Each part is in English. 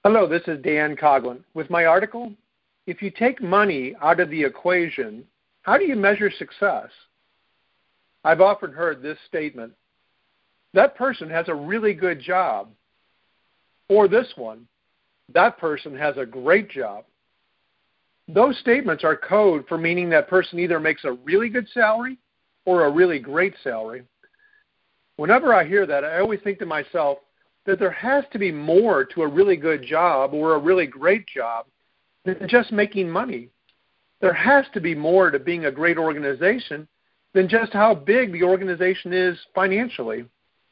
Hello, this is Dan Coughlin with my article, If You Take Money Out of the Equation, How Do You Measure Success? I've often heard this statement, that person has a really good job, or this one, that person has a great job. Those statements are code for meaning that person either makes a really good salary or a really great salary. Whenever I hear that, I always think to myself that there has to be more to a really good job or a really great job than just making money. There has to be more to being a great organization than just how big the organization is financially.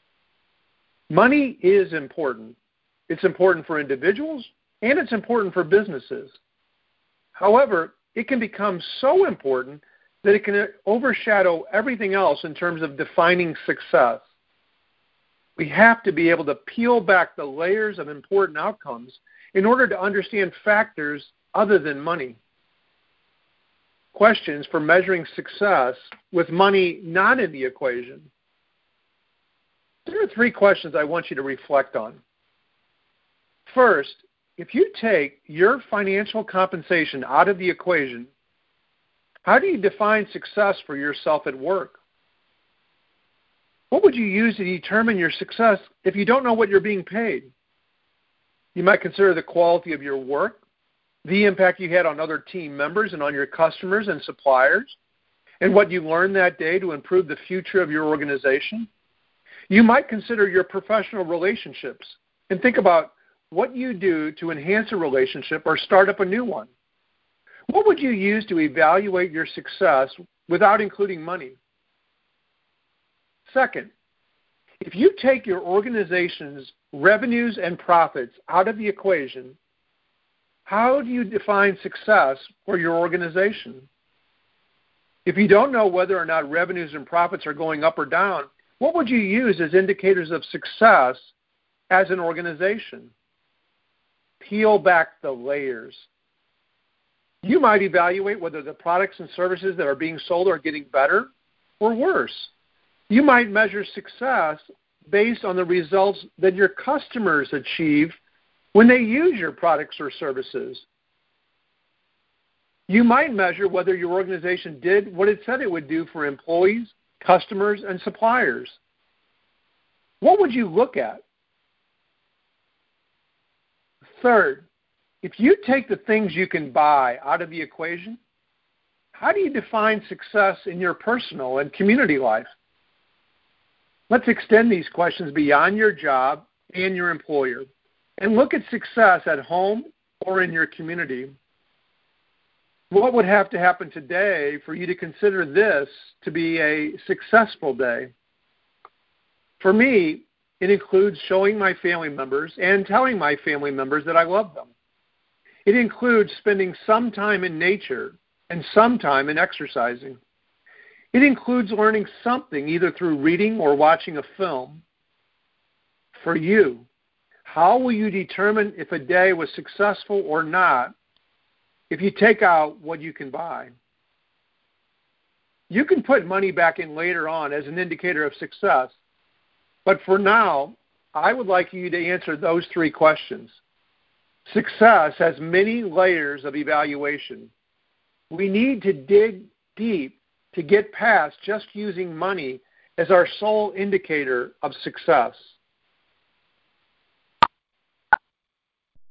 Money is important. It's important for individuals and it's important for businesses. However, it can become so important that it can overshadow everything else in terms of defining success. We have to be able to peel back the layers of important outcomes in order to understand factors other than money. Questions for measuring success with money not in the equation. There are 3 questions I want you to reflect on. First, if you take your financial compensation out of the equation, how do you define success for yourself at work? What would you use to determine your success if you don't know what you're being paid? You might consider the quality of your work, the impact you had on other team members and on your customers and suppliers, and what you learned that day to improve the future of your organization. You might consider your professional relationships and think about what you do to enhance a relationship or start up a new one. What would you use to evaluate your success without including money? Second, if you take your organization's revenues and profits out of the equation, how do you define success for your organization? If you don't know whether or not revenues and profits are going up or down, what would you use as indicators of success as an organization? Peel back the layers. You might evaluate whether the products and services that are being sold are getting better or worse. You might measure success based on the results that your customers achieve when they use your products or services. You might measure whether your organization did what it said it would do for employees, customers, and suppliers. What would you look at? Third, if you take the things you can buy out of the equation, how do you define success in your personal and community life? Let's extend these questions beyond your job and your employer and look at success at home or in your community. What would have to happen today for you to consider this to be a successful day? For me, it includes showing my family members and telling my family members that I love them. It includes spending some time in nature and some time in exercising. It includes learning something either through reading or watching a film. For you, how will you determine if a day was successful or not if you take out what you can buy? You can put money back in later on as an indicator of success, but for now, I would like you to answer those 3 questions. Success has many layers of evaluation. We need to dig deep to get past just using money as our sole indicator of success.